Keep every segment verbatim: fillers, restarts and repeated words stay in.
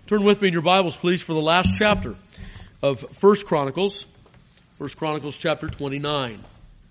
Turn with me in your Bibles, please, for the last chapter of First Chronicles. First Chronicles chapter twenty-nine.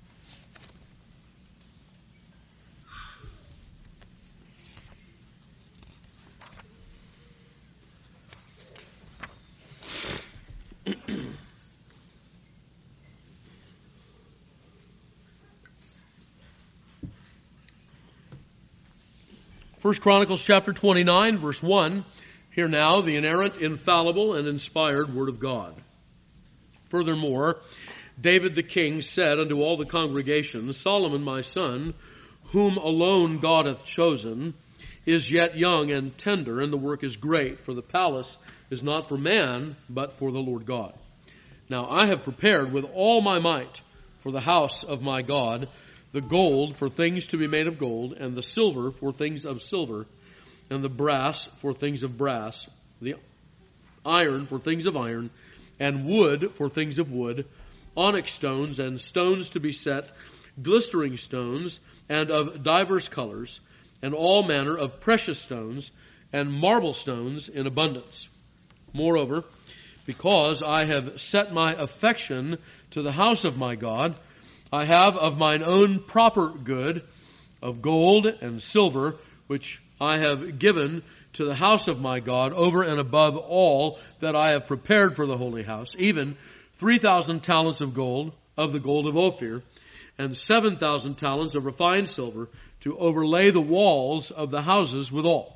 First Chronicles chapter twenty-nine, verse one. Hear now the inerrant, infallible, and inspired word of God. Furthermore, David the king said unto all the congregation, Solomon my son, whom alone God hath chosen, is yet young and tender, and the work is great, for the palace is not for man, but for the Lord God. Now I have prepared with all my might for the house of my God the gold for things to be made of gold, and the silver for things of silver, and the brass for things of brass, the iron for things of iron, and wood for things of wood, onyx stones and stones to be set, glistering stones, and of divers colors, and all manner of precious stones, and marble stones in abundance. Moreover, because I have set my affection to the house of my God, I have of mine own proper good, of gold and silver, which I have given to the house of my God over and above all that I have prepared for the holy house, even three thousand talents of gold, of the gold of Ophir, and seven thousand talents of refined silver, to overlay the walls of the houses withal.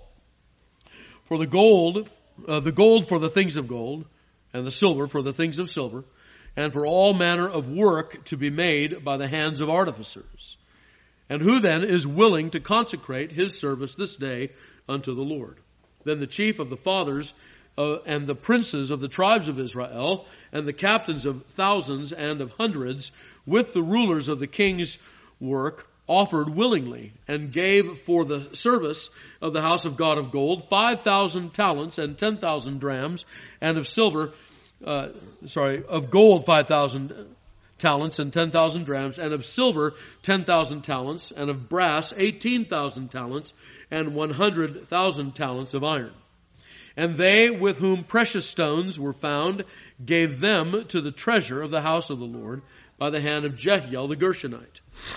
For the gold, uh, the gold for the things of gold, and the silver for the things of silver, and for all manner of work to be made by the hands of artificers. And who then is willing to consecrate his service this day unto the Lord? Then the chief of the fathers uh, and the princes of the tribes of Israel, and the captains of thousands and of hundreds, with the rulers of the king's work, offered willingly, and gave for the service of the house of God of gold five thousand talents and ten thousand drams, and of silver, uh, sorry, of gold five thousand talents and ten thousand drams, and of silver ten thousand talents, and of brass eighteen thousand talents, and one hundred thousand talents of iron. And they with whom precious stones were found gave them to the treasure of the house of the Lord by the hand of Jehiel the Gershonite.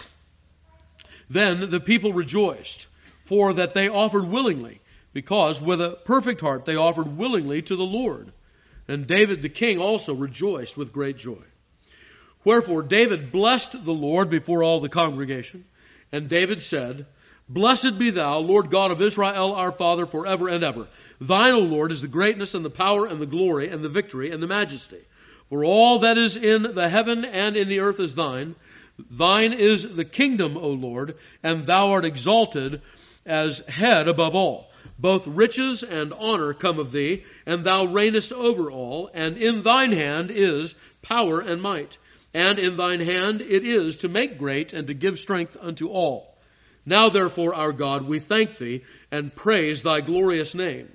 Then the people rejoiced, for that they offered willingly, because with a perfect heart they offered willingly to the Lord. And David the king also rejoiced with great joy. Wherefore David blessed the Lord before all the congregation. And David said, Blessed be thou, Lord God of Israel, our Father, forever and ever. Thine, O Lord, is the greatness and the power and the glory and the victory and the majesty. For all that is in the heaven and in the earth is thine. Thine is the kingdom, O Lord, and thou art exalted as head above all. Both riches and honor come of thee, and thou reignest over all, and in thine hand is power and might. And in thine hand it is to make great and to give strength unto all. Now therefore, our God, we thank thee and praise thy glorious name.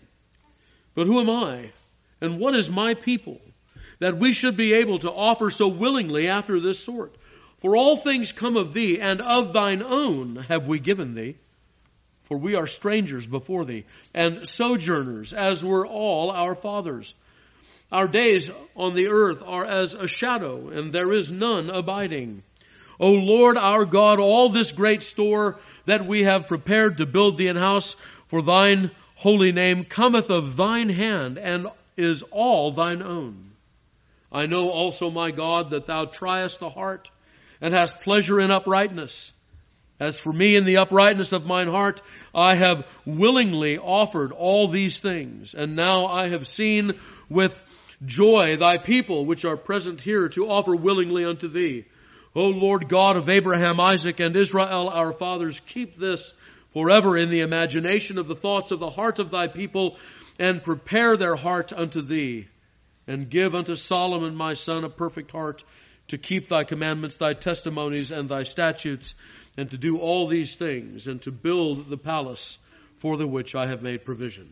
But who am I, and what is my people, that we should be able to offer so willingly after this sort? For all things come of thee, and of thine own have we given thee. For we are strangers before thee, and sojourners, as were all our fathers. Our days on the earth are as a shadow, and there is none abiding. O Lord our God, all this great store that we have prepared to build thee an house for thine holy name cometh of thine hand, and is all thine own. I know also, my God, that thou triest the heart, and hast pleasure in uprightness. As for me, in the uprightness of mine heart, I have willingly offered all these things, and now I have seen with joy thy people which are present here to offer willingly unto thee. O Lord God of Abraham, Isaac, and Israel our fathers, keep this forever in the imagination of the thoughts of the heart of thy people, and prepare their heart unto thee. And give unto Solomon my son a perfect heart, to keep thy commandments, thy testimonies, and thy statutes, and to do all these things, and to build the palace for the which I have made provision.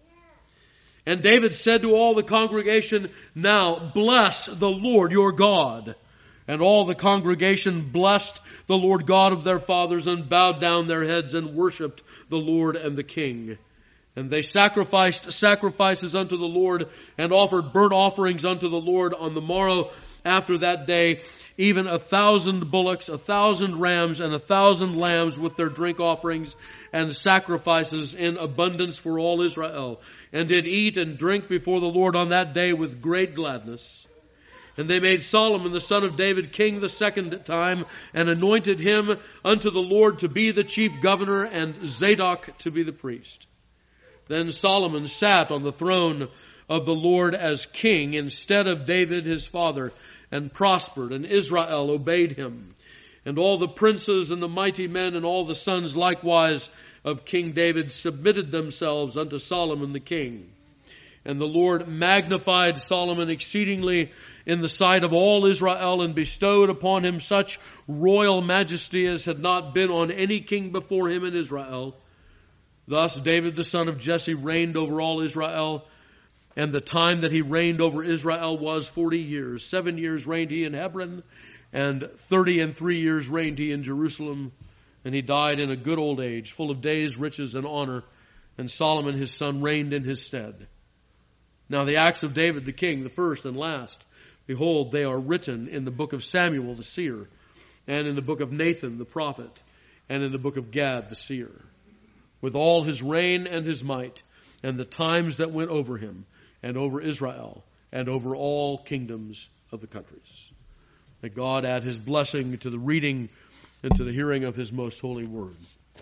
And David said to all the congregation, Now bless the Lord your God. And all the congregation blessed the Lord God of their fathers, and bowed down their heads and worshipped the Lord and the king. And they sacrificed sacrifices unto the Lord and offered burnt offerings unto the Lord on the morrow after that day, even a thousand bullocks, a thousand rams, and a thousand lambs with their drink offerings and sacrifices in abundance for all Israel, and did eat and drink before the Lord on that day with great gladness. And they made Solomon the son of David king the second time, and anointed him unto the Lord to be the chief governor, and Zadok to be the priest. Then Solomon sat on the throne of the Lord as king instead of David his father, and prospered, and Israel obeyed him. And all the princes and the mighty men and all the sons likewise of King David submitted themselves unto Solomon the king. And the Lord magnified Solomon exceedingly in the sight of all Israel, and bestowed upon him such royal majesty as had not been on any king before him in Israel. Thus David the son of Jesse reigned over all Israel, and the time that he reigned over Israel was forty years. Seven years reigned he in Hebron, and thirty and three years reigned he in Jerusalem. And he died in a good old age, full of days, riches, and honor. And Solomon his son reigned in his stead. Now the acts of David the king, the first and last, behold, they are written in the book of Samuel the seer, and in the book of Nathan the prophet, and in the book of Gad the seer, with all his reign and his might, and the times that went over him, and over Israel, and over all kingdoms of the countries. May God add his blessing to the reading and to the hearing of his most holy word.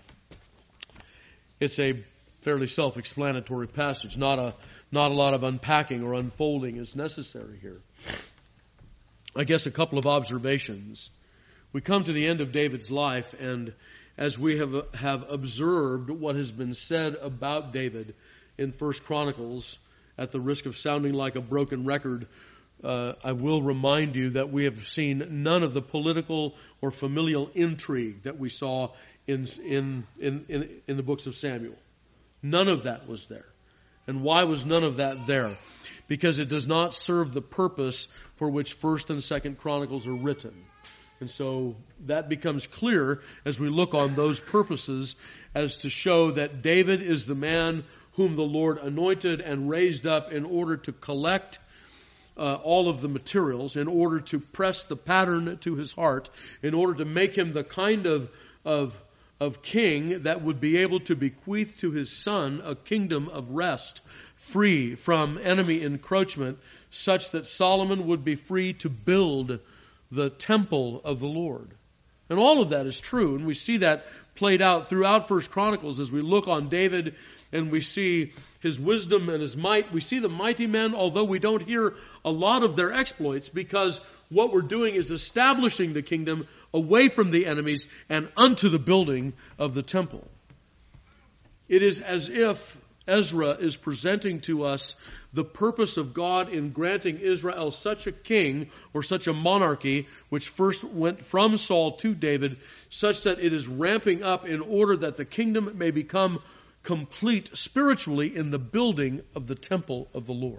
It's a fairly self-explanatory passage. Not a, not a lot of unpacking or unfolding is necessary here. I guess a couple of observations. We come to the end of David's life, and as we have, have observed what has been said about David in First Chronicles, at the risk of sounding like a broken record, uh, I will remind you that we have seen none of the political or familial intrigue that we saw in, in, in, in, in the books of Samuel. None of that was there. And why was none of that there? Because it does not serve the purpose for which First and Second Chronicles are written. And so that becomes clear as we look on those purposes, as to show that David is the man whom the Lord anointed and raised up in order to collect uh, all of the materials, in order to press the pattern to his heart, in order to make him the kind of, of, of king that would be able to bequeath to his son a kingdom of rest, free from enemy encroachment, such that Solomon would be free to build the temple of the Lord. And all of that is true, and we see that played out throughout First Chronicles as we look on David and we see his wisdom and his might. We see the mighty men, although we don't hear a lot of their exploits, because what we're doing is establishing the kingdom away from the enemies and unto the building of the temple. It is as if Ezra is presenting to us the purpose of God in granting Israel such a king or such a monarchy, which first went from Saul to David, such that it is ramping up in order that the kingdom may become complete spiritually in the building of the temple of the Lord.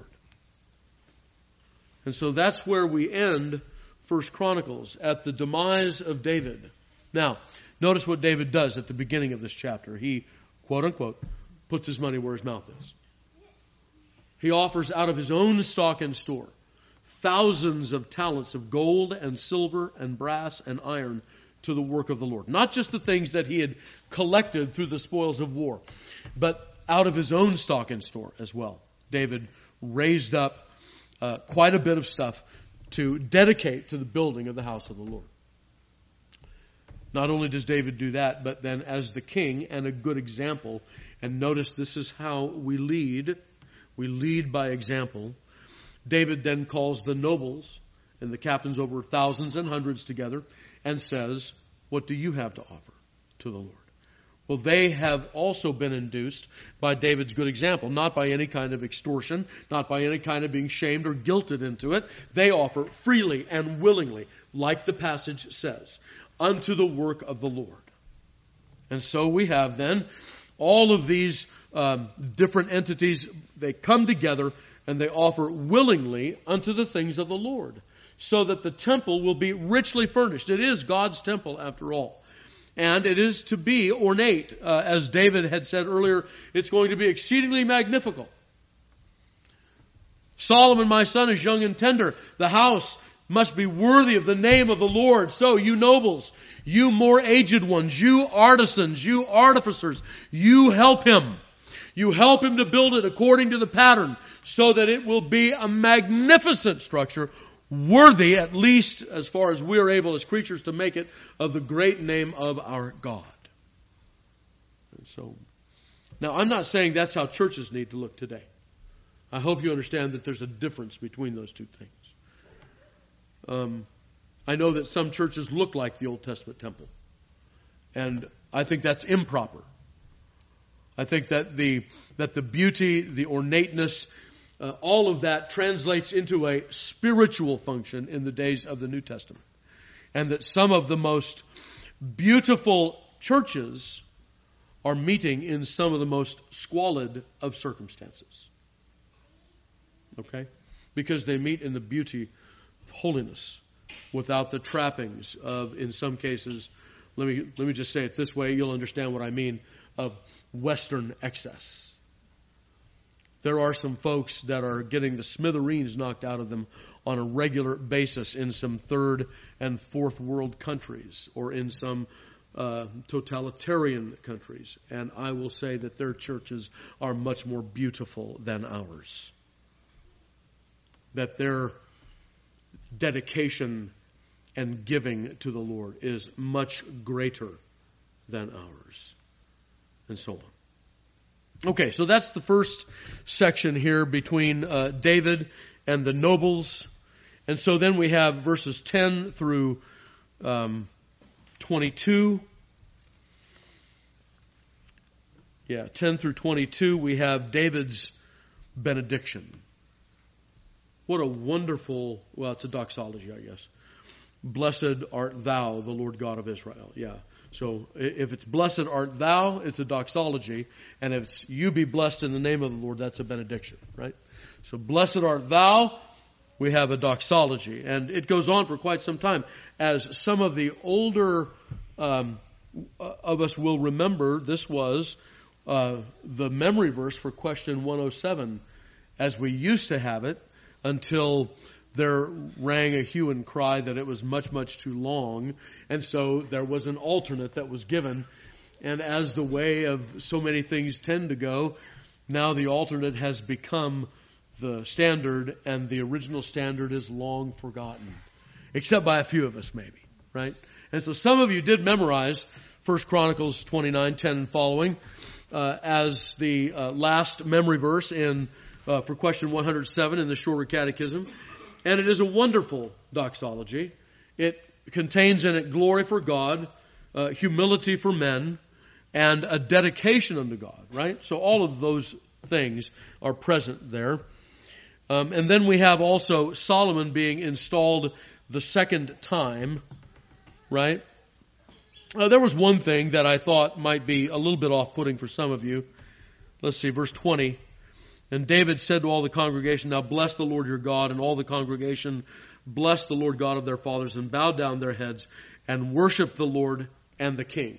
And so that's where we end First Chronicles, at the demise of David. Now, notice what David does at the beginning of this chapter. He, quote unquote, puts his money where his mouth is. He offers out of his own stock and store thousands of talents of gold and silver and brass and iron to the work of the Lord. Not just the things that he had collected through the spoils of war, but out of his own stock and store as well. David raised up uh, quite a bit of stuff to dedicate to the building of the house of the Lord. Not only does David do that, but then as the king and a good example, and notice this is how we lead. We lead by example. David then calls the nobles and the captains over thousands and hundreds together and says, what do you have to offer to the Lord? Well, they have also been induced by David's good example, not by any kind of extortion, not by any kind of being shamed or guilted into it. They offer freely and willingly, like the passage says, unto the work of the Lord. And so we have then all of these um, different entities, they come together and they offer willingly unto the things of the Lord, so that the temple will be richly furnished. It is God's temple after all. And it is to be ornate. Uh, as David had said earlier, it's going to be exceedingly magnificent. Solomon, my son, is young and tender. The house must be worthy of the name of the Lord. So, you nobles, you more aged ones, you artisans, you artificers, you help him. You help him to build it according to the pattern so that it will be a magnificent structure, worthy, at least as far as we are able as creatures to make it, of the great name of our God. And so, now I'm not saying that's how churches need to look today. I hope you understand that there's a difference between those two things. Um, I know that some churches look like the Old Testament temple, and I think that's improper. I think that the that the beauty, the ornateness, uh, all of that translates into a spiritual function in the days of the New Testament, and that some of the most beautiful churches are meeting in some of the most squalid of circumstances. Okay? Because they meet in the beauty of holiness without the trappings of, in some cases, let me let me just say it this way, you'll understand what I mean, of Western excess. There are some folks that are getting the smithereens knocked out of them on a regular basis in some third and fourth world countries or in some uh, totalitarian countries. And I will say that their churches are much more beautiful than ours. That their dedication and giving to the Lord is much greater than ours. And so on. Okay, so that's the first section here between uh, David and the nobles. And so then we have verses ten through um, twenty-two. Yeah, ten through twenty-two, we have David's benediction. What a wonderful, well, it's a doxology, I guess. Blessed art thou, the Lord God of Israel. Yeah. So if it's blessed art thou, it's a doxology. And if it's you be blessed in the name of the Lord, that's a benediction, right? So blessed art thou, we have a doxology. And it goes on for quite some time. As some of the older um, of us will remember, this was uh, the memory verse for question one oh seven, as we used to have it, until there rang a hue and cry that it was much, much too long. And so there was an alternate that was given. And as the way of so many things tend to go, now the alternate has become the standard, and the original standard is long forgotten. Except by a few of us, maybe. Right? And so some of you did memorize First Chronicles twenty-nine, ten and following uh, as the uh, last memory verse in uh, for question one hundred seven in the Shorter Catechism. And it is a wonderful doxology. It contains in it glory for God, uh, humility for men, and a dedication unto God, right? So all of those things are present there. Um, and then we have also Solomon being installed the second time, right? Uh, there was one thing that I thought might be a little bit off-putting for some of you. Let's see, verse twenty. And David said to all the congregation, now bless the Lord your God. And all the congregation blessed the Lord God of their fathers and bowed down their heads and worshiped the Lord and the king.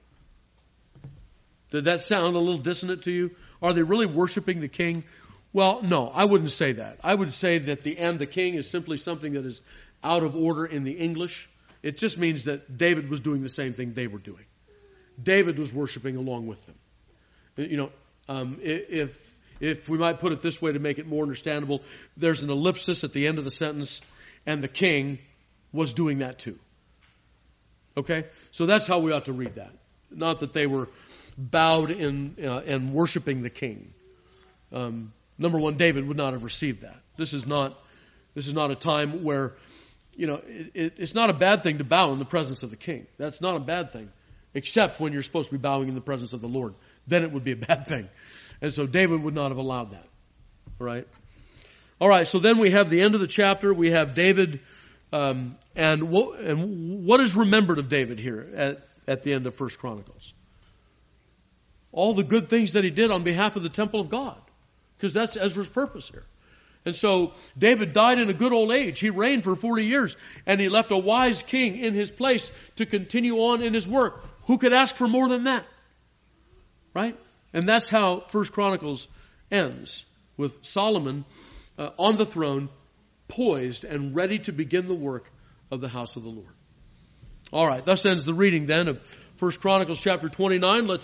Did that sound a little dissonant to you? Are they really worshiping the king? Well, no, I wouldn't say that. I would say that the and the king is simply something that is out of order in the English. It just means that David was doing the same thing they were doing. David was worshiping along with them. You know, um, if... If we might put it this way to make it more understandable, there's an ellipsis at the end of the sentence, and the king was doing that too. Okay? So that's how we ought to read that. Not that they were bowed in uh, and worshiping the king. Um, number one, David would not have received that. This is not this is not a time where, you know, it, it, it's not a bad thing to bow in the presence of the king. That's not a bad thing, except when you're supposed to be bowing in the presence of the Lord. Then it would be a bad thing. And so David would not have allowed that. All right? All right, so then we have the end of the chapter. We have David, um, and, what, and what is remembered of David here at, at the end of First Chronicles? All the good things that he did on behalf of the temple of God. Because that's Ezra's purpose here. And so David died in a good old age. He reigned for forty years. And he left a wise king in his place to continue on in his work. who could ask for more than that? Right? And that's how First Chronicles ends, with Solomon uh, on the throne, poised and ready to begin the work of the house of the Lord. All right, thus ends the reading then of First Chronicles chapter twenty-nine. Let's